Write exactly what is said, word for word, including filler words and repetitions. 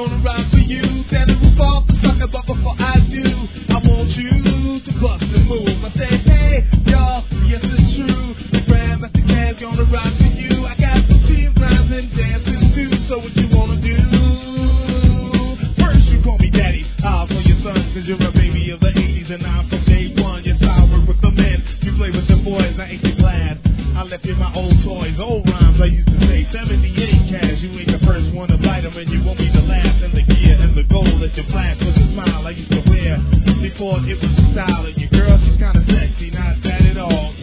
gonna ride for you. Standing roof off the sucker, but before I do, I want you to bust and move. I say, hey, y'all, yes, it's true. The Grandmaster Caz gonna ride for you. I got some team rhymes and dancing too. So what you wanna do? First, you call me daddy. I'll call your son, cause you're a baby of the eighties, and I'm from day one. Yes, I work with the men. You play with the boys, I ain't too glad. I left you my old toys, old rhymes I used to say. seventy-eight cash, you ain't the first one to bite them, and you won't be the last. And the gear and the gold that you flash was a smile I used to wear before it was a style. And your girl, she's kinda sexy.